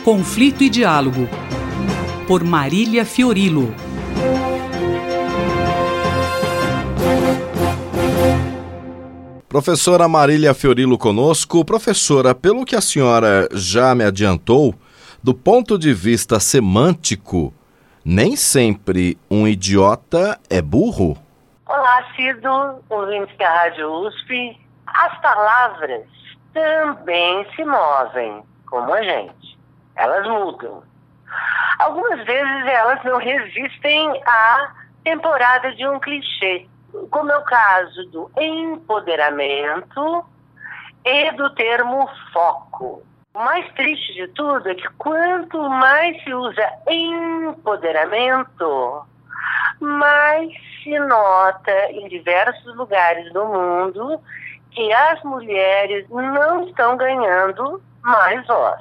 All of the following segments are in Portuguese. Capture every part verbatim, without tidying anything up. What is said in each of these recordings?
Conflito e Diálogo, por Marília Fiorilo. Professora Marília Fiorilo conosco. Professora, pelo que a senhora já me adiantou, do ponto de vista semântico, nem sempre um idiota é burro? Olá, Cido, ouvintes da Rádio U S P. As palavras também se movem, como a gente. Elas mudam. Algumas vezes elas não resistem à temporada de um clichê, como é o caso do empoderamento e do termo foco. O mais triste de tudo é que quanto mais se usa empoderamento, mais se nota em diversos lugares do mundo que as mulheres não estão ganhando mais voz.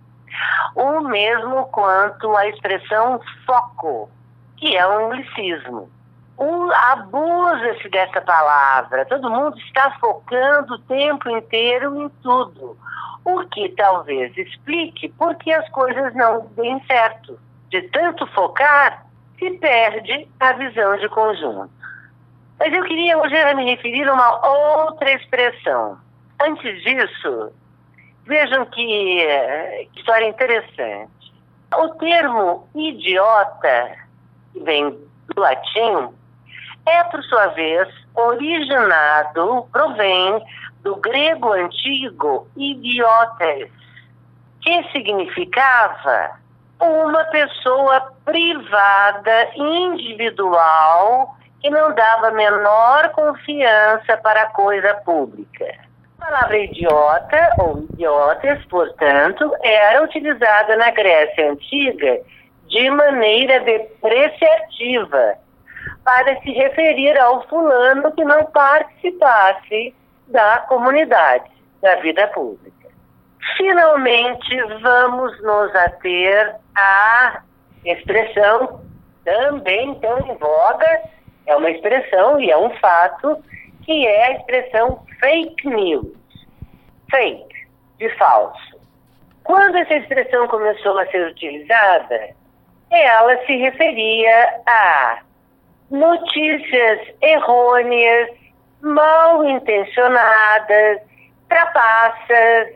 O mesmo quanto à expressão foco, que é um anglicismo. Um, abusa-se dessa palavra. Todo mundo está focando o tempo inteiro em tudo. O que talvez explique por que as coisas não deem certo. De tanto focar, se perde a visão de conjunto. Mas eu queria hoje me referir a uma outra expressão. Antes disso, vejam que, que história interessante. O termo idiota, que vem do latim, é, por sua vez, originado, provém do grego antigo idiotes, que significava uma pessoa privada, individual, que não dava a menor confiança para a coisa pública. A palavra idiota, ou idiotes, portanto, era utilizada na Grécia Antiga de maneira depreciativa, para se referir ao fulano que não participasse da comunidade, da vida pública. Finalmente, vamos nos ater à expressão também tão em voga, é uma expressão e é um fato, que é a expressão fake news. Fake, de falso. Quando essa expressão começou a ser utilizada, ela se referia a notícias errôneas, mal intencionadas, trapaças,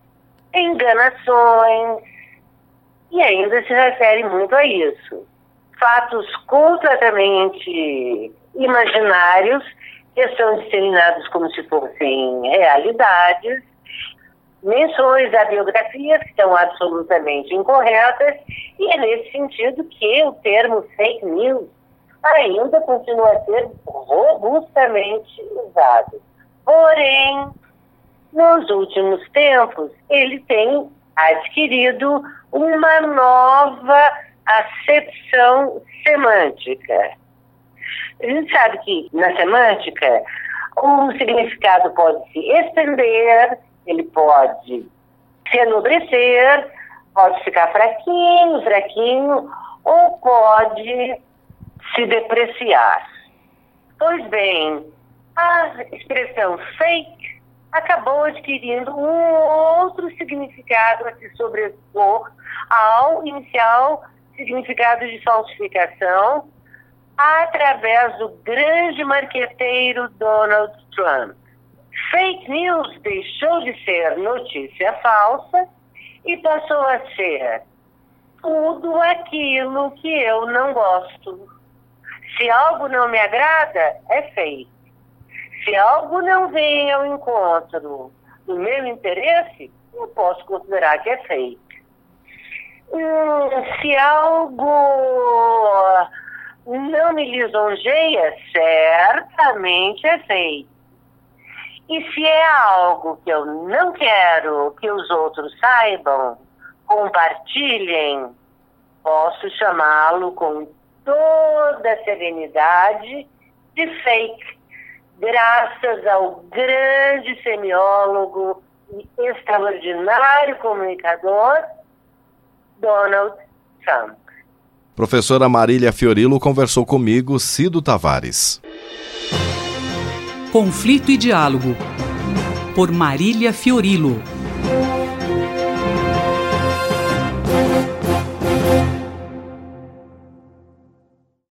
enganações, e ainda se refere muito a isso. Fatos completamente imaginários que são disseminados como se fossem realidades, menções a biografias que estão absolutamente incorretas, e é nesse sentido que o termo fake news ainda continua a ser robustamente usado. Porém, nos últimos tempos, ele tem adquirido uma nova acepção semântica. A gente sabe que, na semântica, o significado pode se estender, ele pode se enobrecer, pode ficar fraquinho, fraquinho, ou pode se depreciar. Pois bem, a expressão fake acabou adquirindo um outro significado a se sobrepor ao inicial significado de falsificação através do grande marqueteiro Donald Trump. Fake news deixou de ser notícia falsa e passou a ser tudo aquilo que eu não gosto. Se algo não me agrada, é fake. Se algo não vem ao encontro do meu interesse, eu posso considerar que é fake. Hum, se algo não me lisonjeia, certamente é fake. E se é algo que eu não quero que os outros saibam, compartilhem, posso chamá-lo com toda a serenidade de fake, graças ao grande semiólogo e extraordinário comunicador Donald Trump. Professora Marília Fiorilo conversou comigo, Cido Tavares. Conflito e Diálogo, por Marília Fiorilo.